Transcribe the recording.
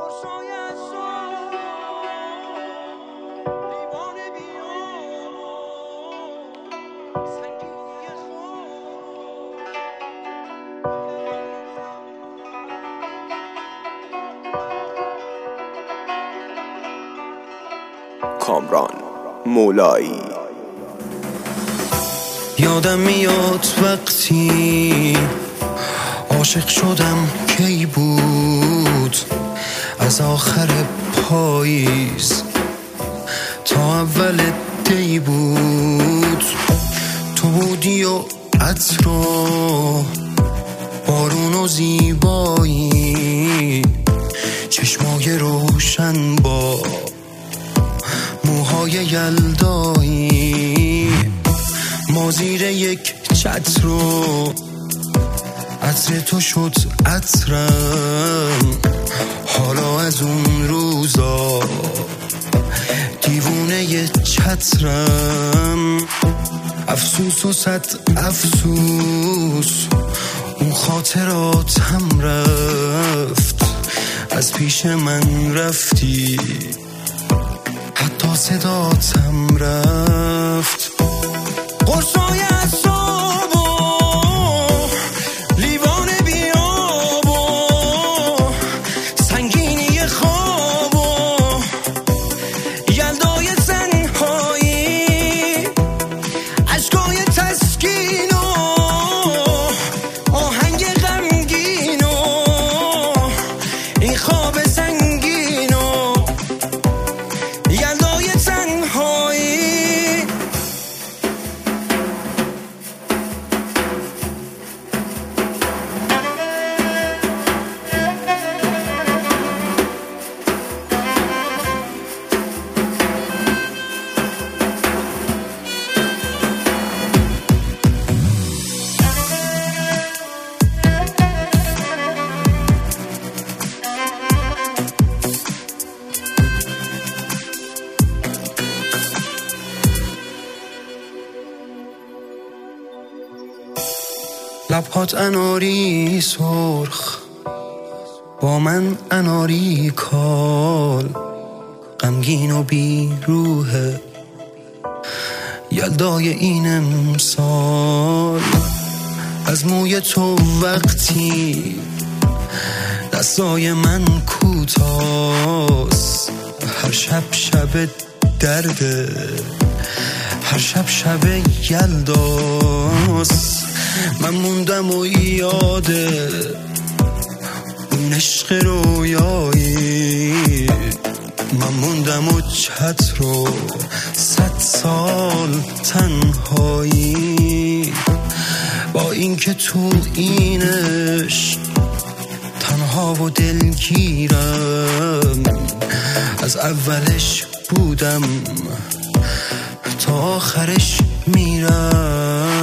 کامران مولایی. یادم میاد وقتی عاشق شدم کی بود، از آخر پاییز تا اول دی بود. تو بودی و عطر و بارون و زیبایی، چشمای روشن با موهای یلدایی. ما زیر یک چتر و عطر تو شد عطرم. حالا از اون روزا دیوونه چترم. افسوس و صد افسوس اون خاطراتم رفت، از پیش من رفتی حتی صداتم رفت. قرصای اعصاب و لیوان بیاب و سنگینی خواب و یلدای تنهایی، اشکای تسکین و آهنگ غمگین و این خواب سنگین و یلدای تنهایی. لبهات اناری سرخ با من اناری کال، غمگین و بی روحه یلدای این امسال. از موی تو وقتی دستای من کوتاست، هر شب شب درده، هر شب شب یلداست. من موندم و یاده اون عشق رویایی، من موندم و چتر و 100 سال تنهایی. با این که تو این عشق تنها و دلگیرم، از اولش بودم تا آخرش میرم.